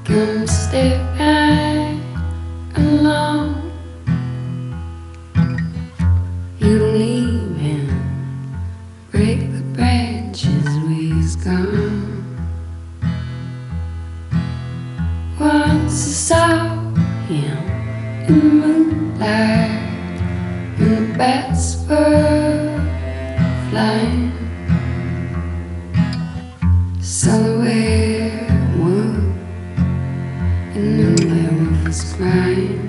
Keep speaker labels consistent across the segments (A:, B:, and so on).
A: Come stay right along. You leave him, break the branches where he's gone. Once I saw him in the moonlight, and the bats were flying. Silhouette wood, and the werewolf was crying.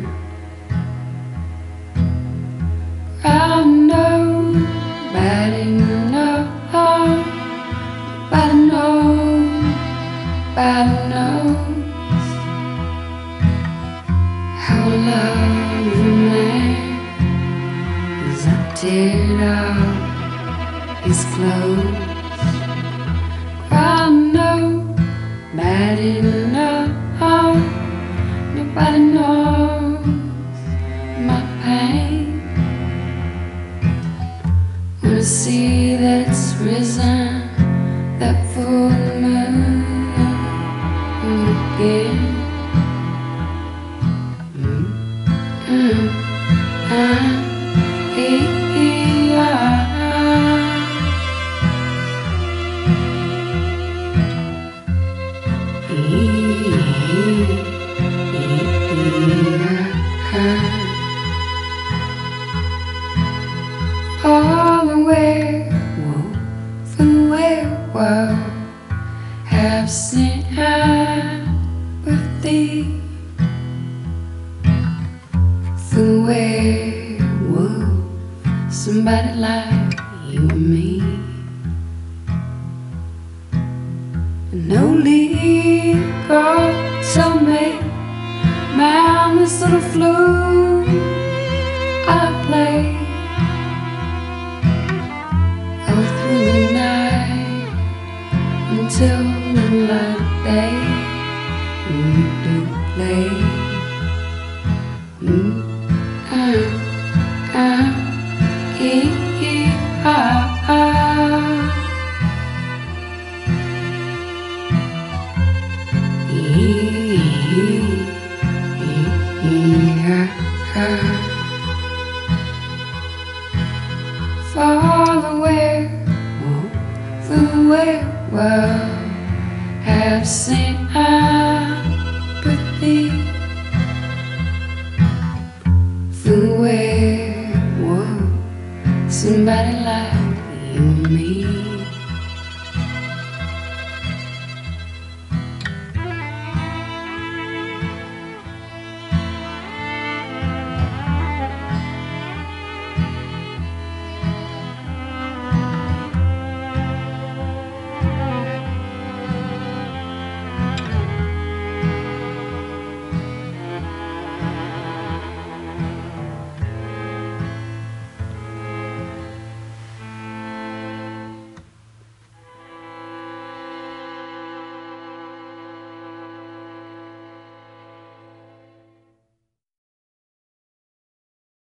A: I know, nobody knows, nobody knows, nobody knows how I love a man as I tear off his clothes. I know, nobody knows, nobody knows my pain. When I see that it's risen, that full moon again. All the werewolf and the werewolf have sympathy for the werewolf, somebody like you and me. No liquor, tell me, man, this little flute I play all through the night until the light of day. You do play. For the werewolf have sympathy